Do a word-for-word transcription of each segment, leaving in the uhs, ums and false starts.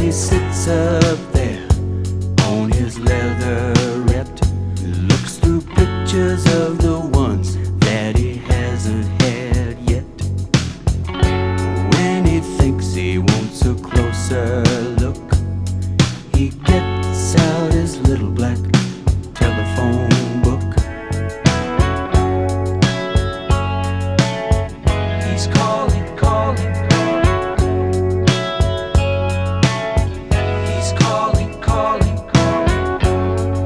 he sits up there on his leatherette, looks through pictures of the ones that he hasn't had yet. When he thinks he wants a closer look, he gets out his little black telephone book. He's calling, calling, calling. He's calling, calling, calling.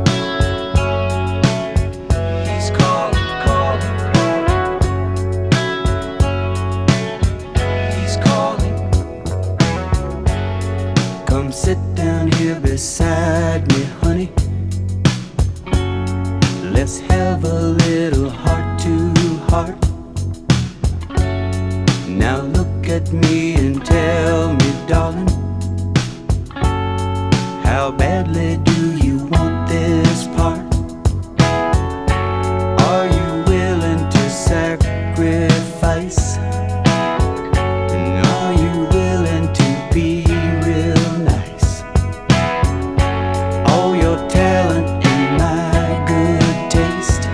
He's calling, calling, calling. He's calling. Come sit down here beside me, honey. Let's have a little heart to heart. Now look at me and tell me, darling, how badly do you want this part? Are you willing to sacrifice? And are you willing to be real nice? All your talent and my good taste,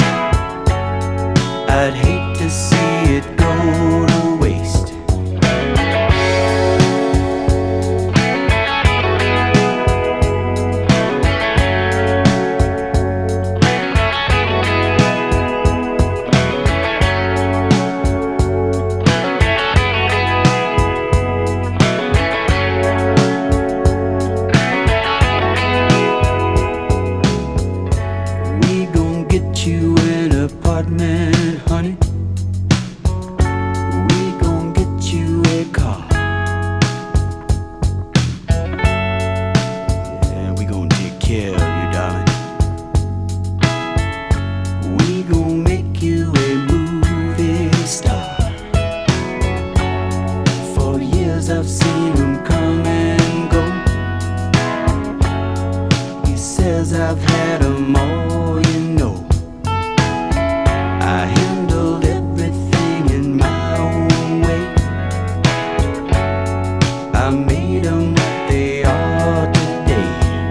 I'd hate to see it go to waste. We gon' get you an apartment, honey. We gon' get you a car. Yeah, we gon' take care of you, darling. We gon' make you a movie star. For years I've seen him come and go. He says I've had 'em all, you know. I handled everything in my own way. I made 'em what they are today.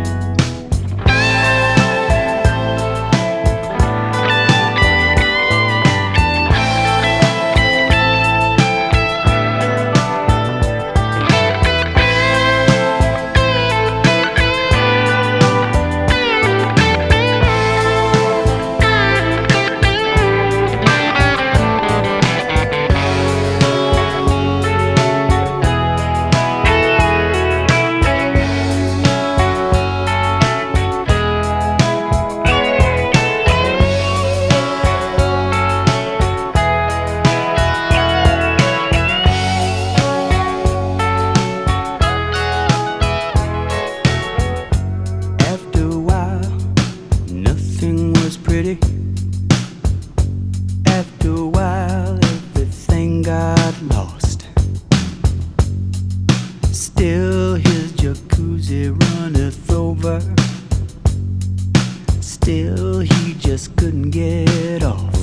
After a while, nothing was pretty. After a while, everything got lost. Still his jacuzzi runneth over. Still he just couldn't get off.